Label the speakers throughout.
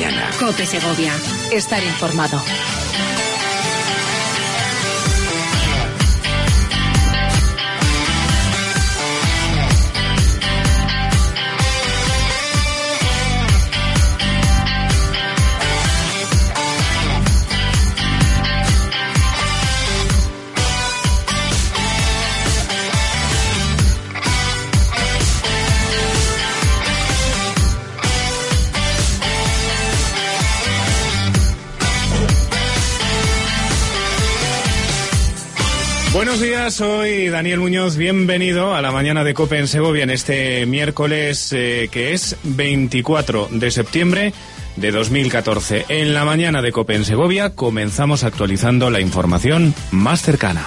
Speaker 1: mañana.
Speaker 2: COPE Segovia. Estar informado.
Speaker 3: Buenos días, soy Daniel Muñoz, bienvenido a la mañana de COPE en Segovia en este miércoles que es 24 de septiembre de 2014. En la mañana de COPE en Segovia comenzamos actualizando la información más cercana.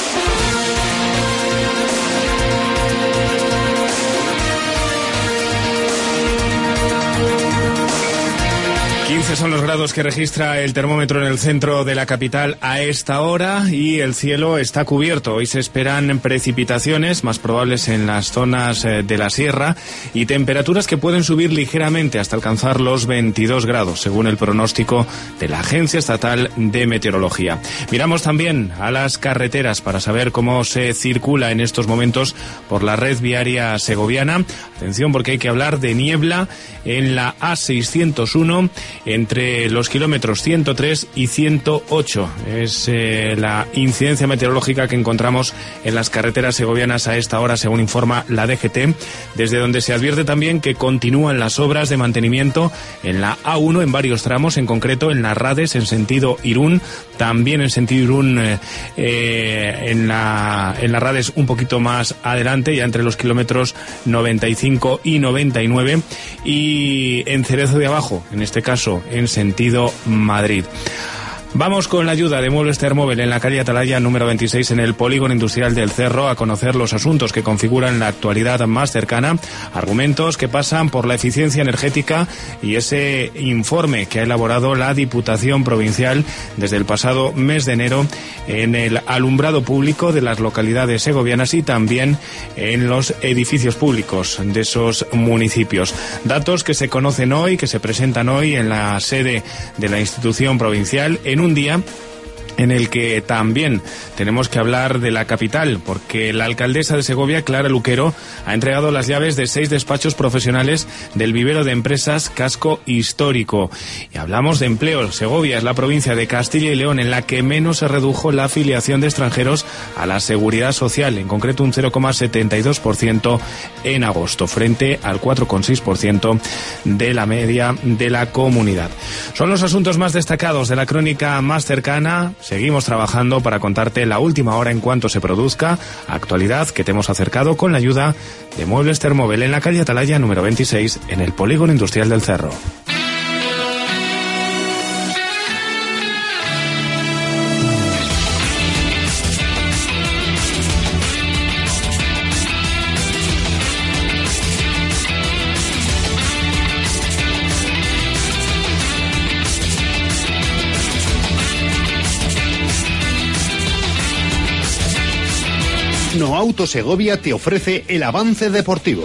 Speaker 3: Son los grados que registra el termómetro en el centro de la capital a esta hora y el cielo está cubierto. Hoy se esperan precipitaciones más probables en las zonas de la sierra y temperaturas que pueden subir ligeramente hasta alcanzar los 22 grados, según el pronóstico de la Agencia Estatal de Meteorología. Miramos también a las carreteras para saber cómo se circula en estos momentos por la red viaria segoviana. Atención, porque hay que hablar de niebla en la A601 entre los kilómetros 103 y 108. Es la incidencia meteorológica que encontramos en las carreteras segovianas a esta hora, según informa la DGT, desde donde se advierte también que continúan las obras de mantenimiento en la A1 en varios tramos, en concreto en las Rades en sentido Irún, también en sentido Irún en la Rades un poquito más adelante, ya entre los kilómetros 95 y 99, y en Cerezo de Abajo, en este caso en sentido Madrid. Vamos con la ayuda de Muebles Termóvil en la calle Atalaya número 26 en el Polígono Industrial del Cerro a conocer los asuntos que configuran la actualidad más cercana, argumentos que pasan por la eficiencia energética y ese informe que ha elaborado la Diputación Provincial desde el pasado mes de enero en el alumbrado público de las localidades segovianas y también en los edificios públicos de esos municipios. Datos que se conocen hoy, que se presentan hoy en la sede de la institución provincial en un día en el que también tenemos que hablar de la capital, porque la alcaldesa de Segovia, Clara Luquero, ha entregado las llaves de 6 despachos profesionales del vivero de empresas Casco Histórico. Y hablamos de empleo. Segovia es la provincia de Castilla y León en la que menos se redujo la afiliación de extranjeros a la seguridad social, en concreto un 0,72% en agosto, frente al 4,6% de la media de la comunidad. Son los asuntos más destacados de la crónica más cercana. Seguimos trabajando para contarte la última hora en cuanto se produzca, actualidad que te hemos acercado con la ayuda de Muebles Termóvil en la calle Atalaya número 26 en el Polígono Industrial del Cerro.
Speaker 4: No Auto Segovia te ofrece el avance deportivo.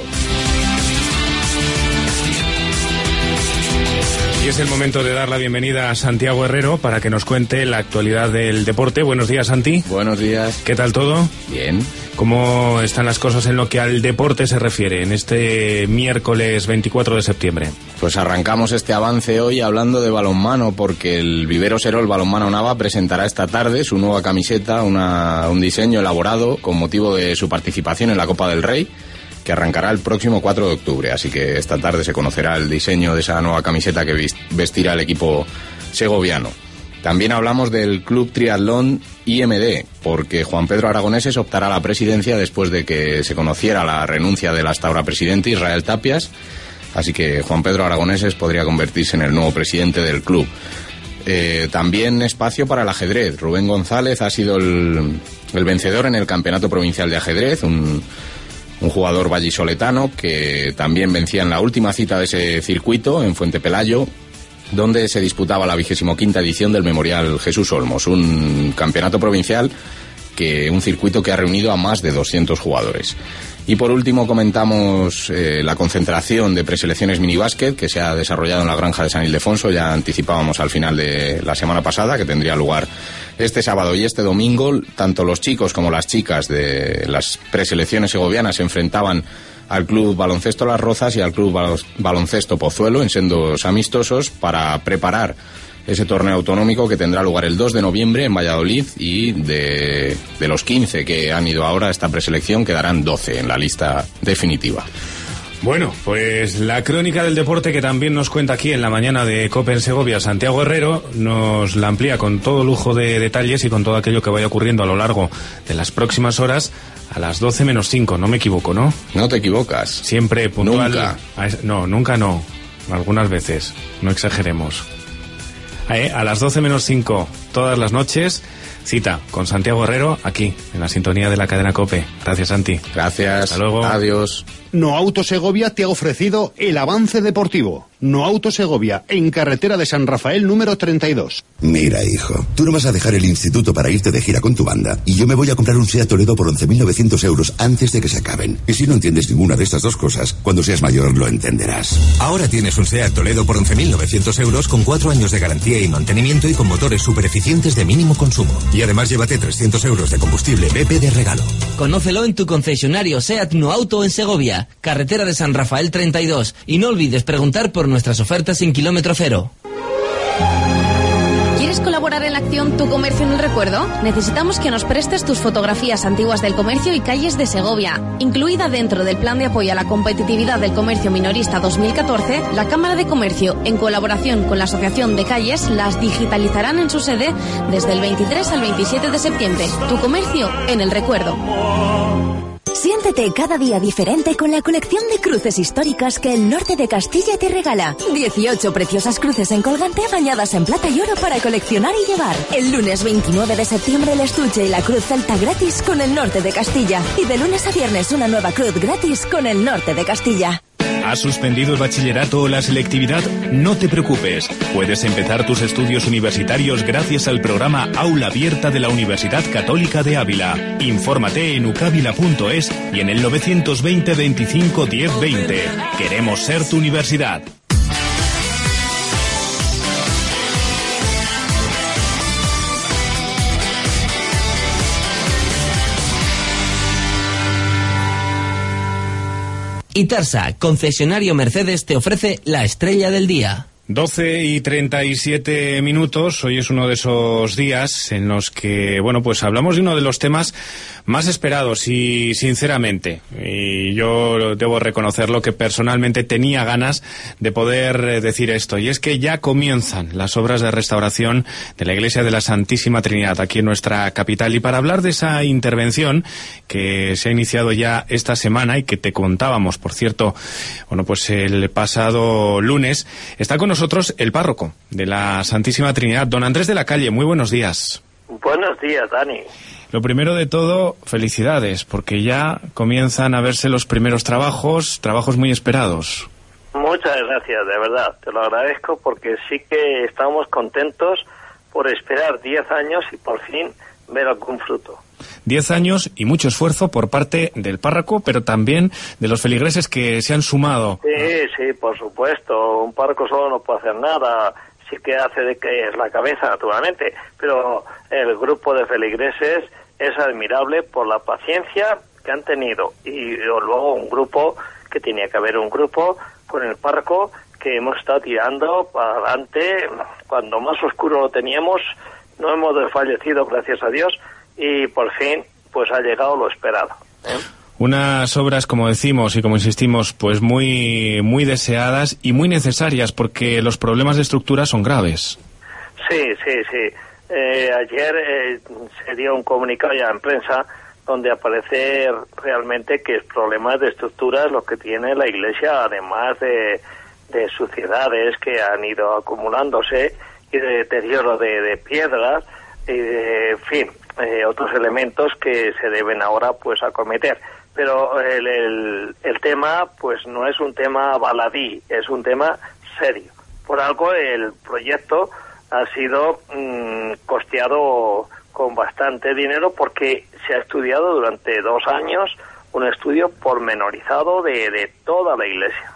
Speaker 3: Y es el momento de dar la bienvenida a Santiago Herrero para que nos cuente la actualidad del deporte. Buenos días, Santi.
Speaker 5: Buenos días.
Speaker 3: ¿Qué tal todo?
Speaker 5: Bien.
Speaker 3: ¿Cómo están las cosas en lo que al deporte se refiere en este miércoles 24 de septiembre?
Speaker 5: Pues arrancamos este avance hoy hablando de balonmano, porque el Vivero Serol Balonmano Nava presentará esta tarde su nueva camiseta, un diseño elaborado con motivo de su participación en la Copa del Rey, que arrancará el próximo 4 de octubre. Así que esta tarde se conocerá el diseño de esa nueva camiseta que vestirá el equipo segoviano. También hablamos del Club Triatlón IMD, porque Juan Pedro Aragoneses optará a la presidencia después de que se conociera la renuncia del hasta ahora presidente Israel Tapias. Así que Juan Pedro Aragoneses podría convertirse en el nuevo presidente del club. También espacio para el ajedrez. Rubén González ha sido el vencedor en el Campeonato Provincial de Ajedrez, un jugador vallisoletano que también vencía en la última cita de ese circuito en Fuente Pelayo, donde se disputaba la 25ª edición del Memorial Jesús Olmos, un campeonato provincial, un circuito que ha reunido a más de 200 jugadores. Y por último comentamos la concentración de preselecciones minibásquet que se ha desarrollado en la granja de San Ildefonso. Ya anticipábamos al final de la semana pasada que tendría lugar este sábado y este domingo. Tanto los chicos como las chicas de las preselecciones segovianas se enfrentaban al Club Baloncesto Las Rozas y al Club Baloncesto Pozuelo en sendos amistosos para preparar ese torneo autonómico que tendrá lugar el 2 de noviembre en Valladolid, y de los 15 que han ido ahora a esta preselección quedarán 12 en la lista definitiva.
Speaker 3: Bueno, pues la crónica del deporte que también nos cuenta aquí en la mañana de COPE en Segovia, Santiago Herrero, nos la amplía con todo lujo de detalles y con todo aquello que vaya ocurriendo a lo largo de las próximas horas a las 12 menos 5, no me equivoco, ¿no?
Speaker 5: No te equivocas.
Speaker 3: Siempre puntual.
Speaker 5: Nunca.
Speaker 3: No, nunca no. Algunas veces, no exageremos. A las 12 menos 5 todas las noches, cita con Santiago Herrero aquí, en la sintonía de la cadena COPE. Gracias, Santi.
Speaker 5: Gracias.
Speaker 3: Hasta luego.
Speaker 5: Adiós.
Speaker 4: No Auto Segovia te ha ofrecido el avance deportivo. No Auto Segovia, en carretera de San Rafael número 32.
Speaker 1: Mira, hijo, tú no vas a dejar el instituto para irte de gira con tu banda y yo me voy a comprar un SEAT Toledo por 11.900 euros antes de que se acaben. Y si no entiendes ninguna de estas dos cosas, cuando seas mayor lo entenderás.
Speaker 6: Ahora tienes un SEAT Toledo por 11.900 euros con 4 años de garantía y mantenimiento y con motores súper eficientes de mínimo consumo. Y además llévate 300 euros de combustible BP de regalo.
Speaker 7: Conócelo en tu concesionario SEAT No Auto en Segovia, carretera de San Rafael 32. Y no olvides preguntar por nuestras ofertas en kilómetro cero.
Speaker 8: ¿Quieres colaborar en la acción Tu Comercio en el Recuerdo? Necesitamos que nos prestes tus fotografías antiguas del comercio y calles de Segovia. Incluida dentro del Plan de Apoyo a la Competitividad del Comercio Minorista 2014, la Cámara de Comercio, en colaboración con la Asociación de Calles, las digitalizarán en su sede desde el 23 al 27 de septiembre. Tu Comercio en el Recuerdo.
Speaker 9: Siéntete cada día diferente con la colección de cruces históricas que el norte de Castilla te regala. 18 preciosas cruces en colgante bañadas en plata y oro para coleccionar y llevar. El lunes 29 de septiembre el estuche y la cruz celta gratis con el norte de Castilla. Y de lunes a viernes una nueva cruz gratis con el norte de Castilla.
Speaker 10: ¿Has suspendido el bachillerato o la selectividad? No te preocupes. Puedes empezar tus estudios universitarios gracias al programa Aula Abierta de la Universidad Católica de Ávila. Infórmate en ucavila.es y en el 920 25 10 20. Queremos ser tu universidad.
Speaker 7: Itarsa, concesionario Mercedes, te ofrece la estrella del día.
Speaker 3: 12:37. Hoy es uno de esos días en los que, bueno, pues hablamos de uno de los temas más esperados y sinceramente, y yo debo reconocerlo, que personalmente tenía ganas de poder decir esto, y es que ya comienzan las obras de restauración de la Iglesia de la Santísima Trinidad aquí en nuestra capital. Y para hablar de esa intervención que se ha iniciado ya esta semana y que te contábamos, por cierto, bueno, pues el pasado lunes, está con nosotros el párroco de la Santísima Trinidad, don Andrés de la Calle. Muy buenos días.
Speaker 11: Buenos días, Dani.
Speaker 3: Lo primero de todo, felicidades, porque ya comienzan a verse los primeros trabajos muy esperados.
Speaker 11: Muchas gracias, de verdad, te lo agradezco, porque sí que estamos contentos por esperar 10 años y por fin ver algún fruto.
Speaker 3: 10 años y mucho esfuerzo por parte del párroco, pero también de los feligreses que se han sumado.
Speaker 11: Sí, por supuesto, un párroco solo no puede hacer nada, sí que hace de que es la cabeza, naturalmente, pero el grupo de feligreses es admirable por la paciencia que han tenido, y luego un grupo, que tenía que haber un grupo con el párroco, que hemos estado tirando para adelante. Cuando más oscuro lo teníamos, no hemos desfallecido, gracias a Dios, y por fin pues ha llegado lo esperado, ¿eh?
Speaker 3: Unas obras, como decimos y como insistimos, pues muy deseadas y muy necesarias, porque los problemas de estructura son graves.
Speaker 11: Sí. Ayer se dio un comunicado ya en prensa donde aparece realmente que es problemas de estructuras lo que tiene la Iglesia, además de suciedades que han ido acumulándose y de deterioro de piedras y en fin, otros elementos que se deben ahora pues acometer. Pero el tema pues no es un tema baladí, es un tema serio. Por algo el proyecto ha sido costeado con bastante dinero, porque se ha estudiado durante 2 años un estudio pormenorizado de toda la iglesia,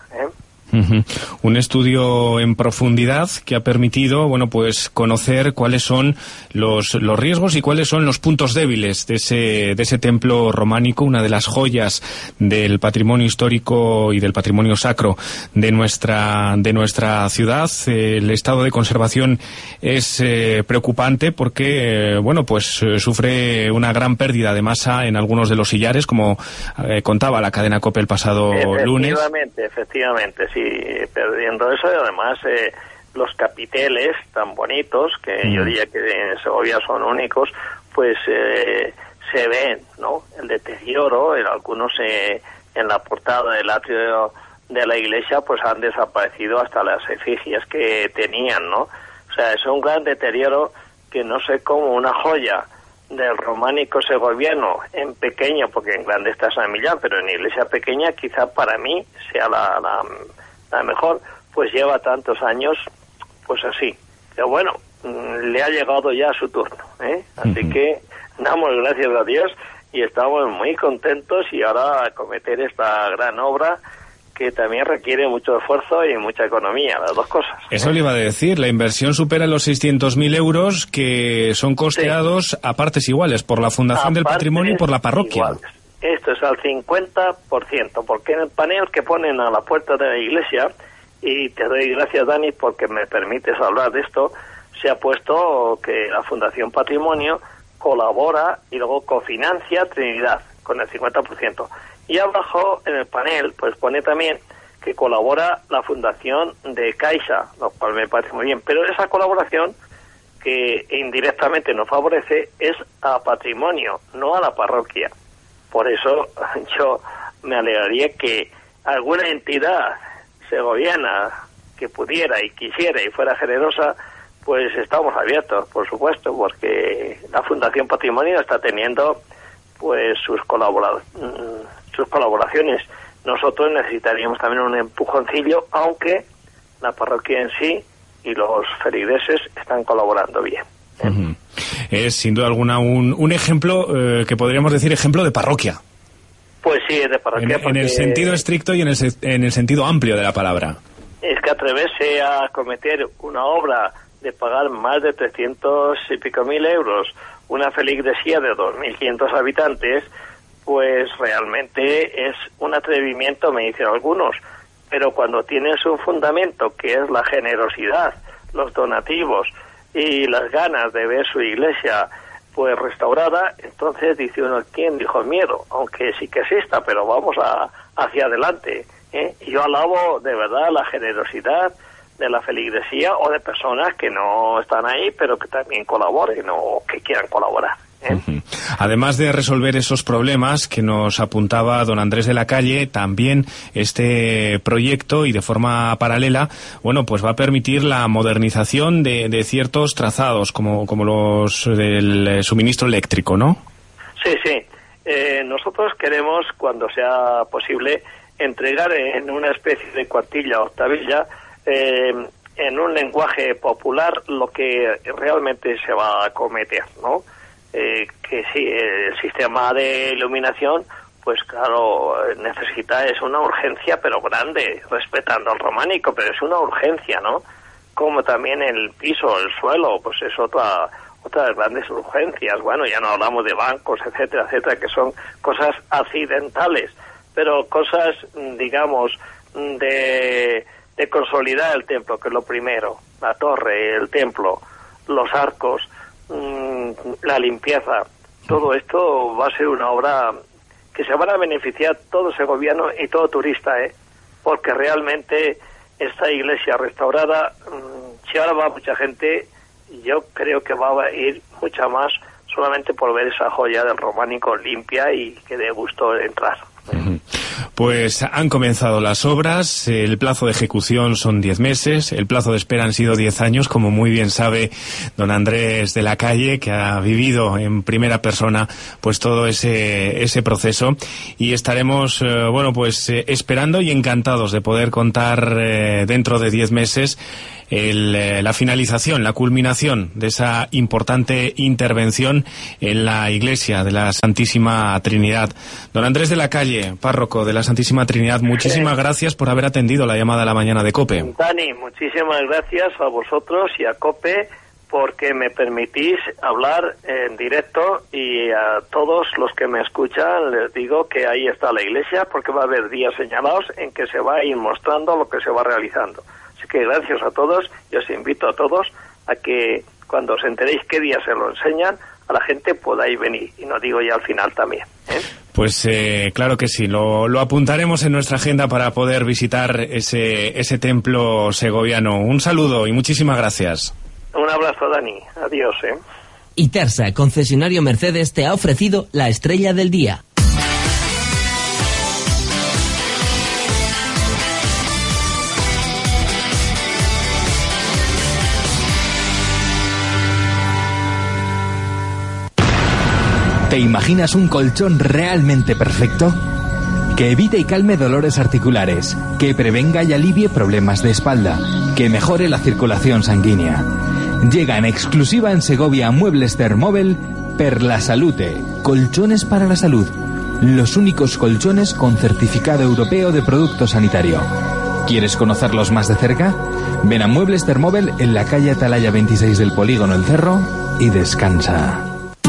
Speaker 3: Un estudio en profundidad que ha permitido, bueno, pues conocer cuáles son los riesgos y cuáles son los puntos débiles de ese templo románico, una de las joyas del patrimonio histórico y del patrimonio sacro de nuestra ciudad. El estado de conservación es preocupante porque, bueno, pues sufre una gran pérdida de masa en algunos de los sillares, como contaba la cadena COPE el pasado lunes.
Speaker 11: Efectivamente, sí, perdiendo eso, y además los capiteles tan bonitos, que yo diría que en Segovia son únicos, pues se ven, ¿no? El deterioro, algunos en la portada del atrio de la iglesia, pues han desaparecido hasta las efigies que tenían, ¿no? O sea, es un gran deterioro que no sé cómo una joya del románico segoviano en pequeño, porque en grande está San Millán, pero en iglesia pequeña quizá para mí sea la mejor, pues lleva tantos años pues así. Pero bueno, le ha llegado ya su turno, así que damos gracias a Dios y estamos muy contentos, y ahora acometer esta gran obra que también requiere mucho esfuerzo y mucha economía, las dos cosas.
Speaker 3: Eso le iba a decir, la inversión supera los 600.000 euros, que son costeados a partes iguales por la Fundación del Patrimonio y por la parroquia. Iguales.
Speaker 11: Esto es al 50%, porque en el panel que ponen a la puerta de la iglesia, y te doy gracias, Dani, porque me permites hablar de esto, se ha puesto que la Fundación Patrimonio colabora y luego cofinancia Trinidad con el 50%. Y abajo en el panel pues pone también que colabora la Fundación de Caixa, lo cual me parece muy bien, pero esa colaboración que indirectamente nos favorece es a patrimonio, no a la parroquia. Por eso yo me alegraría que alguna entidad segoviana que pudiera y quisiera y fuera generosa, pues estamos abiertos, por supuesto, porque la Fundación Patrimonio está teniendo pues sus colaboraciones. Nosotros necesitaríamos también un empujoncillo, aunque la parroquia en sí y los feligreses están colaborando bien.
Speaker 3: Es sin duda alguna un ejemplo que podríamos decir ejemplo de parroquia.
Speaker 11: Pues sí, es de parroquia.
Speaker 3: En el sentido estricto y en el sentido amplio de la palabra.
Speaker 11: Es que atreverse a cometer una obra de pagar más de 300 y pico mil euros, una feligresía de 2.500 habitantes, pues realmente es un atrevimiento, me dicen algunos, pero cuando tienes un fundamento que es la generosidad, los donativos y las ganas de ver su iglesia pues restaurada, entonces dice uno, ¿quién dijo miedo? Aunque sí que exista, pero vamos hacia adelante, Y yo alabo de verdad la generosidad de la feligresía o de personas que no están ahí, pero que también colaboren o que quieran colaborar.
Speaker 3: Además de resolver esos problemas que nos apuntaba don Andrés de la Calle, también este proyecto, y de forma paralela, bueno, pues va a permitir la modernización de ciertos trazados, como los del suministro eléctrico, ¿no?
Speaker 11: Sí. Nosotros queremos, cuando sea posible, entregar en una especie de cuartilla o octavilla, en un lenguaje popular, lo que realmente se va a acometer, ¿no? Que sí, el sistema de iluminación, pues claro, es una urgencia, pero grande, respetando al románico, pero es una urgencia, ¿no? Como también el piso, el suelo, pues es otras grandes urgencias. Bueno, ya no hablamos de bancos, etcétera, que son cosas accidentales, pero cosas, digamos, de consolidar el templo, que es lo primero, la torre, el templo, los arcos, la limpieza, todo esto va a ser una obra que se van a beneficiar todo segoviano y todo turista, porque realmente esta iglesia restaurada, si ahora va mucha gente, yo creo que va a ir mucha más solamente por ver esa joya del románico limpia y que dé gusto entrar.
Speaker 3: Pues han comenzado las obras, el plazo de ejecución son 10 meses, el plazo de espera han sido 10 años, como muy bien sabe don Andrés de la Calle, que ha vivido en primera persona pues todo ese proceso, y estaremos esperando y encantados de poder contar dentro de 10 meses la finalización, la culminación de esa importante intervención en la iglesia de la Santísima Trinidad. Don Andrés de la Calle, párroco de la Santísima Trinidad, muchísimas gracias por haber atendido la llamada a la mañana de COPE.
Speaker 11: Dani, muchísimas gracias a vosotros y a COPE porque me permitís hablar en directo, y a todos los que me escuchan les digo que ahí está la iglesia, porque va a haber días señalados en que se va a ir mostrando lo que se va realizando. Así que gracias a todos, y os invito a todos a que cuando os enteréis qué día se lo enseñan, a la gente podáis venir, y no digo ya al final también, ¿eh?
Speaker 3: Pues claro que sí, lo apuntaremos en nuestra agenda para poder visitar ese templo segoviano. Un saludo y muchísimas gracias.
Speaker 11: Un abrazo, Dani. Adiós,
Speaker 7: Itersa, concesionario Mercedes, te ha ofrecido la estrella del día.
Speaker 12: ¿Te imaginas un colchón realmente perfecto? Que evite y calme dolores articulares, que prevenga y alivie problemas de espalda, que mejore la circulación sanguínea. Llega en exclusiva en Segovia Muebles Thermobel per la Salute, colchones para la salud. Los únicos colchones con certificado europeo de producto sanitario. ¿Quieres conocerlos más de cerca? Ven a Muebles Thermobel en la calle Atalaya 26 del Polígono El Cerro y descansa.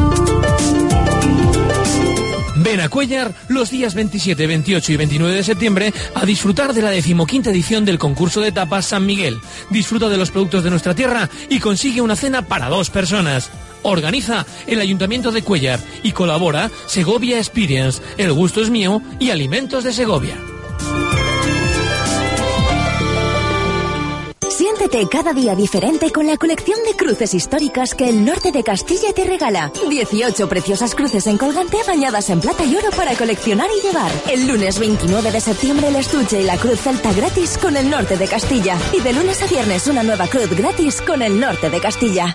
Speaker 13: Ven a Cuéllar los días 27, 28 y 29 de septiembre a disfrutar de la 15ª edición del concurso de tapas San Miguel. Disfruta de los productos de nuestra tierra y consigue una cena para 2 personas. Organiza el Ayuntamiento de Cuéllar y colabora Segovia Experience, El Gusto es Mío y Alimentos de Segovia.
Speaker 9: Siéntete cada día diferente con la colección de cruces históricas que el norte de Castilla te regala. 18 preciosas cruces en colgante bañadas en plata y oro para coleccionar y llevar. El lunes 29 de septiembre el estuche y la cruz celta gratis con el norte de Castilla. Y de lunes a viernes una nueva cruz gratis con el norte de Castilla.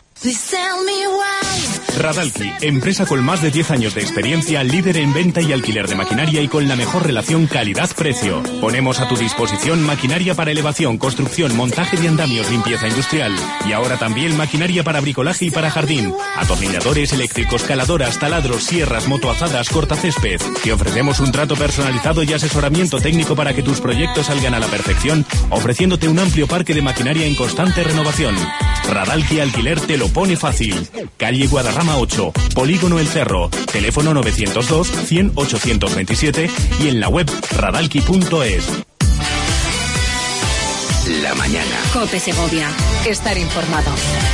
Speaker 10: Radalki, empresa con más de 10 años de experiencia, líder en venta y alquiler de maquinaria y con la mejor relación calidad-precio. Ponemos a tu disposición maquinaria para elevación, construcción, montaje de andamios, limpieza industrial. Y ahora también maquinaria para bricolaje y para jardín. Atornilladores eléctricos, caladoras, taladros, sierras, motoazadas, cortacésped. Te ofrecemos un trato personalizado y asesoramiento técnico para que tus proyectos salgan a la perfección, ofreciéndote un amplio parque de maquinaria en constante renovación. Radalki Alquiler te lo pone fácil. Calle Guadarrama 8, Polígono El Cerro, teléfono 902 100 827 y en la web radalki.es.
Speaker 1: La mañana.
Speaker 2: COPE Segovia. Estar informado.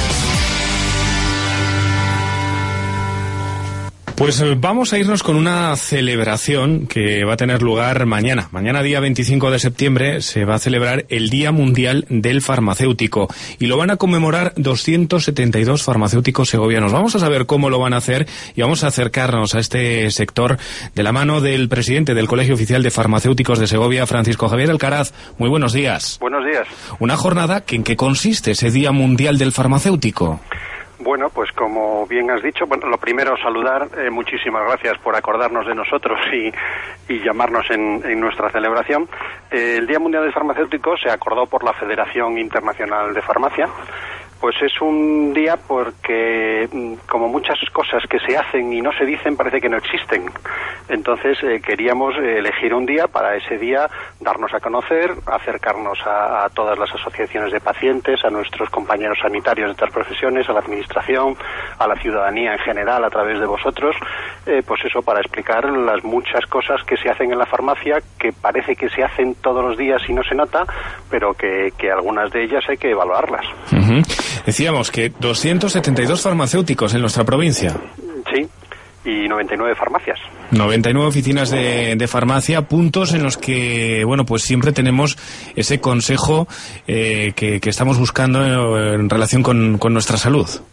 Speaker 3: Pues vamos a irnos con una celebración que va a tener lugar mañana. Mañana, día 25 de septiembre, se va a celebrar el Día Mundial del Farmacéutico y lo van a conmemorar 272 farmacéuticos segovianos. Vamos a saber cómo lo van a hacer y vamos a acercarnos a este sector de la mano del presidente del Colegio Oficial de Farmacéuticos de Segovia, Francisco Javier Alcaraz. Muy buenos días.
Speaker 14: Buenos días.
Speaker 3: Una jornada que ¿en qué consiste ese Día Mundial del Farmacéutico?
Speaker 14: Bueno, pues como bien has dicho, bueno, lo primero saludar, muchísimas gracias por acordarnos de nosotros y llamarnos en nuestra celebración. El Día Mundial del Farmacéutico se acordó por la Federación Internacional de Farmacia. Pues es un día porque, como muchas cosas que se hacen y no se dicen, parece que no existen. Entonces queríamos elegir un día para ese día darnos a conocer, acercarnos a todas las asociaciones de pacientes, a nuestros compañeros sanitarios de otras profesiones, a la administración, a la ciudadanía en general a través de vosotros, pues eso, para explicar las muchas cosas que se hacen en la farmacia, que parece que se hacen todos los días y no se nota, pero que algunas de ellas hay que evaluarlas.
Speaker 3: Uh-huh. Decíamos que 272 farmacéuticos en nuestra provincia.
Speaker 14: Sí, y 99 farmacias.
Speaker 3: 99 oficinas de farmacia, puntos en los que, bueno, pues siempre tenemos ese consejo que estamos buscando en relación con nuestra salud.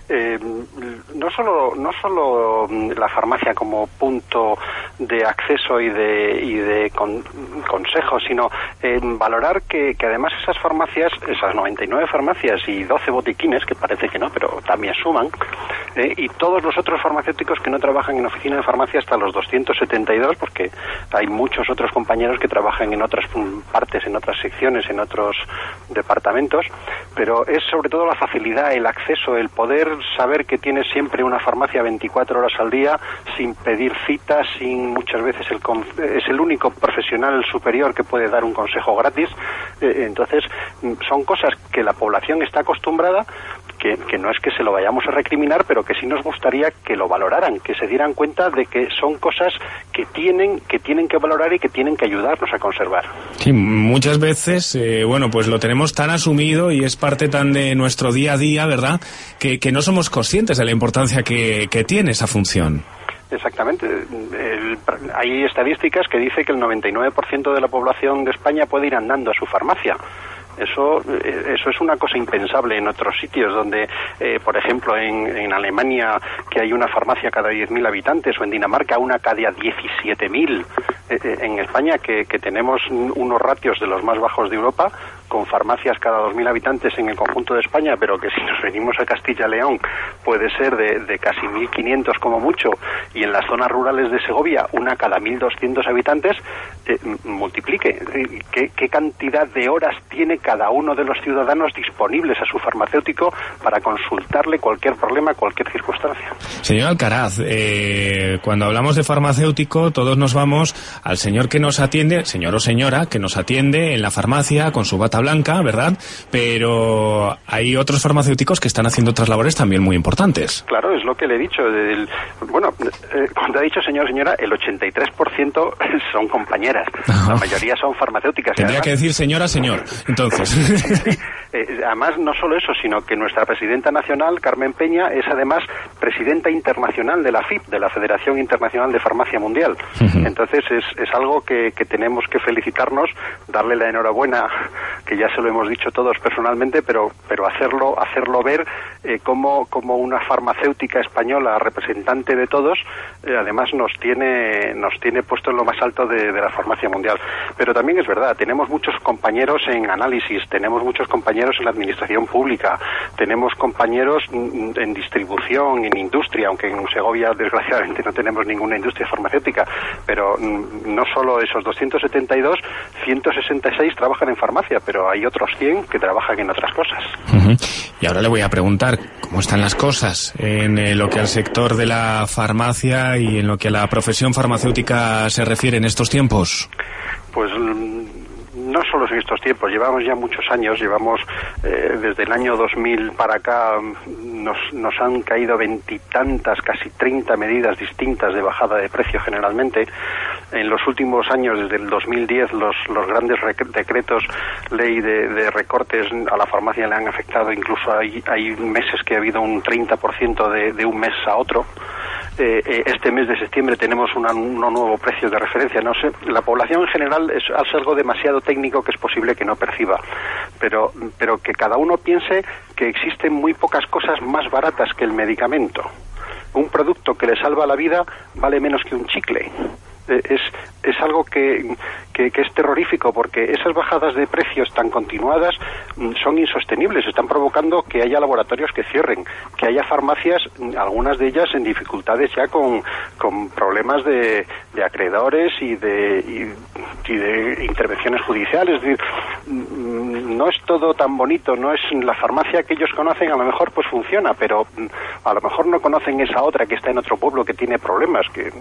Speaker 14: no solo la farmacia como punto de acceso y de consejos, sino valorar que además esas farmacias, esas 99 farmacias y 12 botiquines, que parece que no, pero también suman, y todos los otros farmacéuticos que no trabajan en oficina de farmacia hasta los 272, porque hay muchos otros compañeros que trabajan en otras partes, en otras secciones, en otros departamentos, pero es sobre todo la facilidad, el acceso, el poder saber que tienes siempre una farmacia 24 horas al día, sin pedir citas, sin muchas veces es el único profesional superior que puede dar un consejo gratis. Entonces, son cosas que la población está acostumbrada, que no es que se lo vayamos a recriminar, pero que sí nos gustaría que lo valoraran, que se dieran cuenta de que son cosas que tienen que valorar y que tienen que ayudarnos a conservar.
Speaker 3: Sí, muchas veces, pues lo tenemos tan asumido y es parte tan de nuestro día a día, ¿verdad?, que no somos conscientes de la importancia que tiene esa función.
Speaker 14: Exactamente. Hay estadísticas que dicen que el 99% de la población de España puede ir andando a su farmacia. Eso es una cosa impensable en otros sitios donde, por ejemplo, en Alemania, que hay una farmacia cada 10.000 habitantes, o en Dinamarca una cada 17.000. En España, que tenemos unos ratios de los más bajos de Europa, con farmacias cada 2.000 habitantes en el conjunto de España, pero que si nos venimos a Castilla-León puede ser de casi 1.500 como mucho, y en las zonas rurales de Segovia una cada 1.200 habitantes, multiplique. ¿Qué cantidad de horas tiene cada uno de los ciudadanos disponibles a su farmacéutico para consultarle cualquier problema, cualquier circunstancia?
Speaker 3: Señor Alcaraz, cuando hablamos de farmacéutico, todos nos vamos al señor que nos atiende, señor o señora, que nos atiende en la farmacia con su bata blanca, ¿verdad? Pero hay otros farmacéuticos que están haciendo otras labores también muy importantes.
Speaker 14: Claro, es lo que le he dicho. Cuando ha dicho señor o señora, el 83% son compañeras. La mayoría son farmacéuticas.
Speaker 3: Tendría que decir señora, señor. Entonces.
Speaker 14: Sí. Además, no solo eso, sino que nuestra presidenta nacional, Carmen Peña, es además presidenta internacional de la FIP, de la Federación Internacional de Farmacia Mundial. Entonces, es algo que tenemos que felicitarnos, darle la enhorabuena, que ya se lo hemos dicho todos personalmente, pero hacerlo ver como una farmacéutica española, representante de todos, además nos tiene puesto en lo más alto de la farmacia mundial. Pero también es verdad, tenemos muchos compañeros en análisis, tenemos muchos compañeros en la administración pública, tenemos compañeros en distribución, en industria, aunque en Segovia desgraciadamente no tenemos ninguna industria farmacéutica, pero no solo esos 272, 166 trabajan en farmacia, pero hay otros 100 que trabajan en otras cosas.
Speaker 3: Y ahora le voy a preguntar cómo están las cosas en lo que al sector de la farmacia y en lo que a la profesión farmacéutica se refiere en estos tiempos.
Speaker 14: Pues no solo en estos tiempos, llevamos ya muchos años, desde el año 2000 para acá nos han caído 20 y tantas, casi 30 medidas distintas de bajada de precio generalmente. En los últimos años, desde el 2010, los grandes decretos ley de recortes a la farmacia le han afectado, incluso hay meses que ha habido un 30% de un mes a otro. Este mes de septiembre tenemos un nuevo precio de referencia. No sé, la población en general es algo demasiado técnico que es posible que no perciba, pero que cada uno piense que existen muy pocas cosas más baratas que el medicamento. Un producto que le salva la vida vale menos que un chicle. Es algo que es terrorífico, porque esas bajadas de precios tan continuadas son insostenibles, están provocando que haya laboratorios que cierren, que haya farmacias, algunas de ellas en dificultades ya con problemas de acreedores y de intervenciones judiciales. Es decir, no es todo tan bonito, no es la farmacia que ellos conocen, a lo mejor pues funciona, pero a lo mejor no conocen esa otra que está en otro pueblo que tiene problemas, que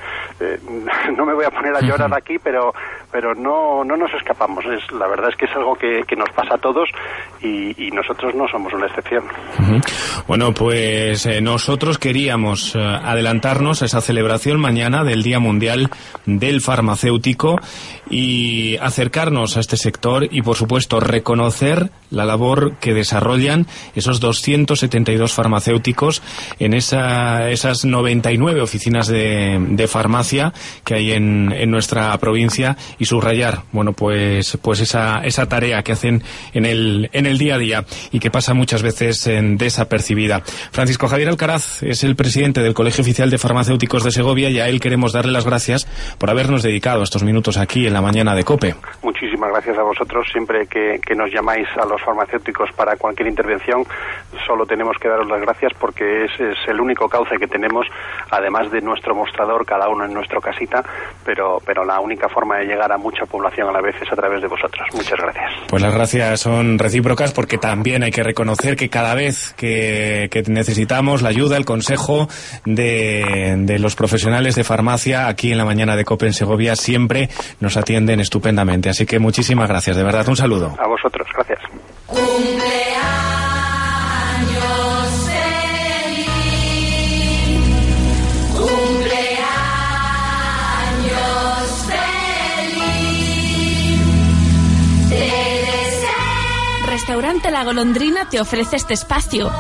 Speaker 14: no me voy a poner a llorar aquí, pero no nos escapamos. La verdad es que es algo que nos pasa a todos y nosotros no somos una excepción.
Speaker 3: Bueno, pues nosotros queríamos adelantarnos a esa celebración mañana del Día Mundial del Farmacéutico y acercarnos a este sector y, por supuesto, reconocer la labor que desarrollan esos 272 farmacéuticos en esas 99 oficinas de farmacia farmacia que hay en nuestra provincia y subrayar, bueno, pues esa tarea que hacen en el día a día y que pasa muchas veces desapercibida. Francisco Javier Alcaraz es el presidente del Colegio Oficial de Farmacéuticos de Segovia y a él queremos darle las gracias por habernos dedicado estos minutos aquí en la mañana de COPE.
Speaker 14: Muchísimas gracias a vosotros. Siempre que nos llamáis a los farmacéuticos para cualquier intervención, solo tenemos que daros las gracias porque es el único cauce que tenemos, además de nuestro mostrador, cada uno en nuestra casita, pero la única forma de llegar a mucha población a la vez es a través de vosotros. Muchas gracias.
Speaker 3: Pues las gracias son recíprocas porque también hay que reconocer que cada vez que necesitamos la ayuda, el consejo de los profesionales de farmacia aquí en la mañana de COPE en Segovia siempre nos atienden estupendamente. Así que muchísimas gracias, de verdad, un saludo.
Speaker 14: A vosotros, gracias.
Speaker 8: Restaurante La Golondrina te ofrece este espacio.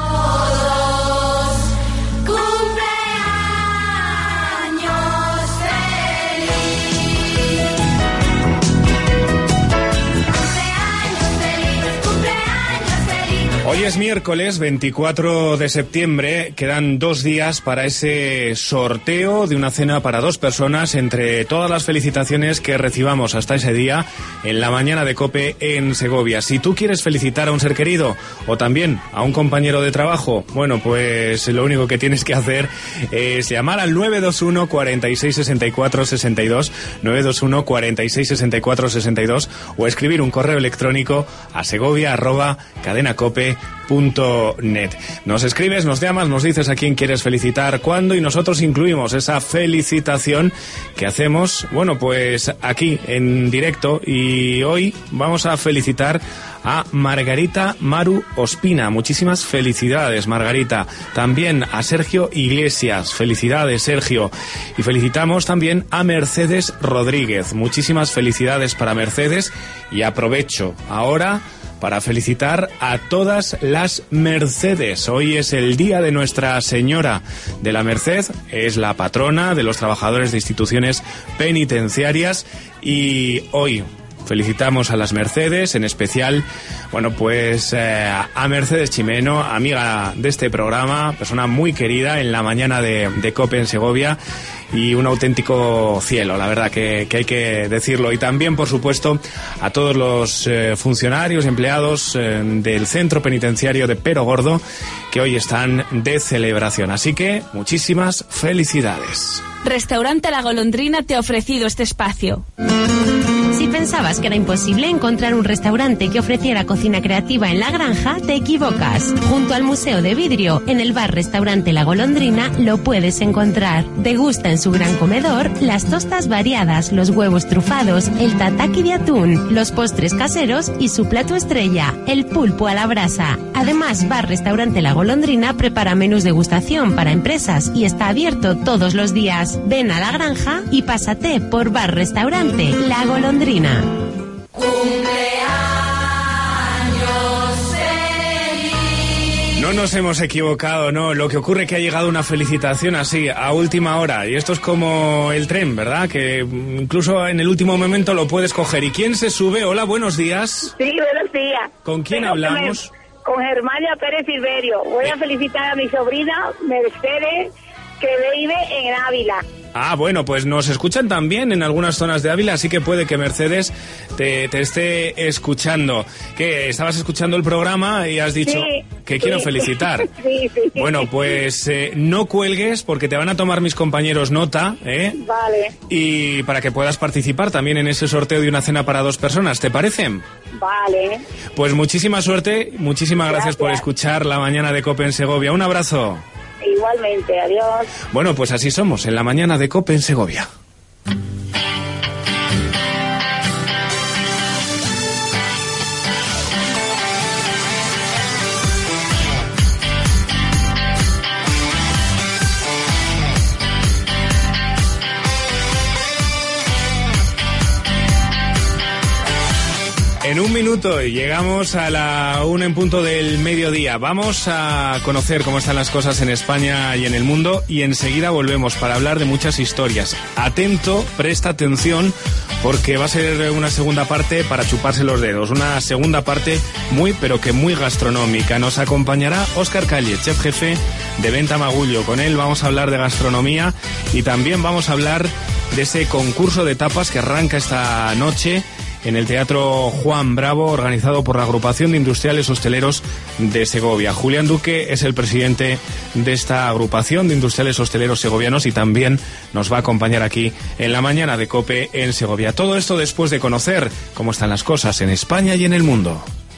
Speaker 3: Hoy es miércoles 24 de septiembre, quedan 2 días para ese sorteo de una cena para 2 personas entre todas las felicitaciones que recibamos hasta ese día en la mañana de COPE en Segovia. Si tú quieres felicitar a un ser querido o también a un compañero de trabajo, bueno, pues lo único que tienes que hacer es llamar al 921 46 64 62, 921 46 64 62 o escribir un correo electrónico a segovia@cadenacope.net. Nos escribes, nos llamas, nos dices a quién quieres felicitar, cuándo, y nosotros incluimos esa felicitación que hacemos, bueno, pues aquí en directo. Y hoy vamos a felicitar a Margarita Maru Ospina. Muchísimas felicidades, Margarita. También a Sergio Iglesias. Felicidades, Sergio. Y felicitamos también a Mercedes Rodríguez. Muchísimas felicidades para Mercedes. Y aprovecho ahora para felicitar a todas las Mercedes. Hoy es el día de Nuestra Señora de la Merced, es la patrona de los trabajadores de instituciones penitenciarias y hoy felicitamos a las Mercedes, en especial, bueno, pues a Mercedes Chimeno, amiga de este programa, persona muy querida en la mañana de COPE en Segovia y un auténtico cielo, la verdad que hay que decirlo. Y también, por supuesto, a todos los funcionarios y empleados del centro penitenciario de Perogordo que hoy están de celebración. Así que muchísimas felicidades.
Speaker 8: Restaurante La Golondrina te ha ofrecido este espacio.
Speaker 15: Si pensabas que era imposible encontrar un restaurante que ofreciera cocina creativa en La Granja, te equivocas. Junto al Museo de Vidrio, en el bar-restaurante La Golondrina, lo puedes encontrar. Degusta en su gran comedor las tostas variadas, los huevos trufados, el tataki de atún, los postres caseros y su plato estrella, el pulpo a la brasa. Además, bar-restaurante La Golondrina prepara menús de degustación para empresas y está abierto todos los días. Ven a La Granja y pásate por bar-restaurante La Golondrina.
Speaker 3: No nos hemos equivocado, no. Lo que ocurre es que ha llegado una felicitación así, a última hora. Y esto es como el tren, ¿verdad? Que incluso en el último momento lo puedes coger. ¿Y quién se sube? Hola, buenos días.
Speaker 16: Sí, buenos días.
Speaker 3: ¿Con quién hablamos?
Speaker 16: Con Germania Pérez Silverio. Voy a felicitar a mi sobrina Mercedes, que vive en Ávila.
Speaker 3: Ah, bueno, pues nos escuchan también en algunas zonas de Ávila, así que puede que Mercedes te esté escuchando. ¿Qué? ¿Estabas escuchando el programa y has dicho que quiero felicitar?
Speaker 16: Sí.
Speaker 3: Bueno, pues no cuelgues porque te van a tomar mis compañeros nota, ¿eh?
Speaker 16: Vale.
Speaker 3: Y para que puedas participar también en ese sorteo de una cena para 2 personas, ¿te parece?
Speaker 16: Vale.
Speaker 3: Pues muchísima suerte, muchísimas gracias por escuchar La Mañana de COPE en Segovia. Un abrazo.
Speaker 16: Igualmente, adiós.
Speaker 3: Bueno, pues así somos, en La Mañana de COPE en Segovia. En un un minuto y llegamos a la 1 en punto del mediodía. Vamos a conocer cómo están las cosas en España y en el mundo y enseguida volvemos para hablar de muchas historias. Atento, presta atención, porque va a ser una segunda parte para chuparse los dedos. Una segunda parte muy, pero que muy gastronómica. Nos acompañará Óscar Calle, chef jefe de Venta Magullo. Con él vamos a hablar de gastronomía y también vamos a hablar de ese concurso de tapas que arranca esta noche en el Teatro Juan Bravo, organizado por la Agrupación de Industriales Hosteleros de Segovia. Julián Duque es el presidente de esta agrupación de industriales hosteleros segovianos y también nos va a acompañar aquí en la mañana de COPE en Segovia. Todo esto después de conocer cómo están las cosas en España y en el mundo.